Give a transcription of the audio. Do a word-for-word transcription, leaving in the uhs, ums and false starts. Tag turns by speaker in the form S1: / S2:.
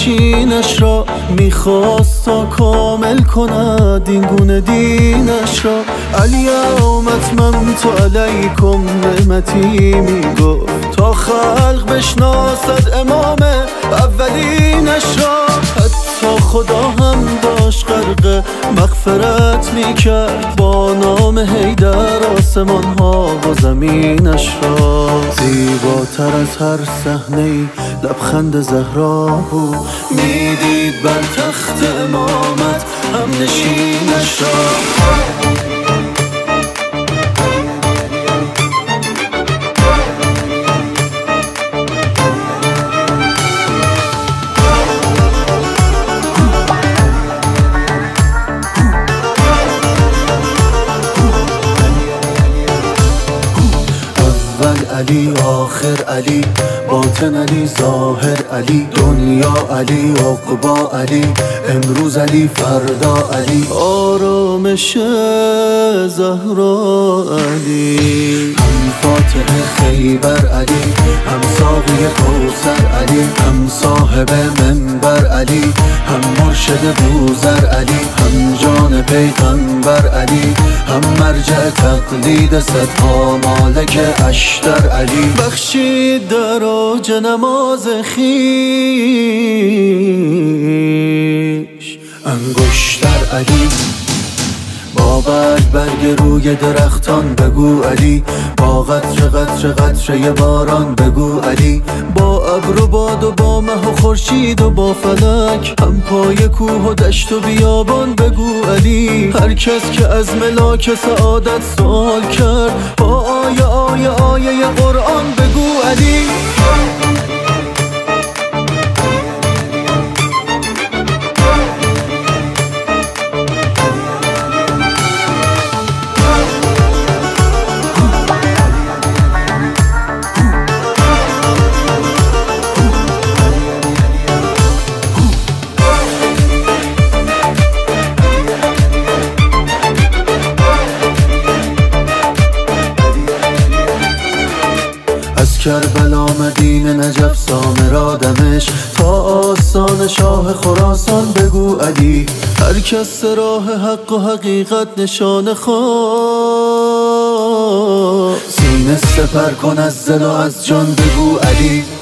S1: نشینش را میخواست تا کامل کند این گونه دینش را. الیوم اتممت علیکم نعمتی میگفت تا خلق بشناسد امام اولینش را. حتی خدا هم داشت غرق مغفرت میکرد با نام حیدر آسمان ها و زمینش را. زیباتر از هر صحنه‌ای لبخند زهرا بود، میدید بر تخت امامت هم نشینش را. علی آخر علی، باطن علی ظاهر علی، دنیا علی عقبا علی، امروز علی فردا علی، آرامش زهرا علی. هم فاتح خیبر علی، هم ساقی کوثر علی، هم صاحب منبر علی، هم مرشد بوذر علی، هم جان پیغمبر علی، هم مرجع تقلید صدها مالک اشتر علی. بخشید در اوج نماز خویش انگشتر علی، با برگ برگ روی درختان بگو علی، با قطره قطره قطره باران بگو علی، با ابر و باد و با مه و خورشید و با فلک، هم پای کوه و دشت و بیابان بگو علی. هر کس که از ملاک سعادت سوال کرد با آیه آیه آیه قرآن بگو علی. کربلا مدینه نجف سامرا دمشق تا آستان شاه خراسان بگو علی. هر کس راه حق و حقیقت نشانه خواه، سینه سپر کن از دل و از جان بگو علی.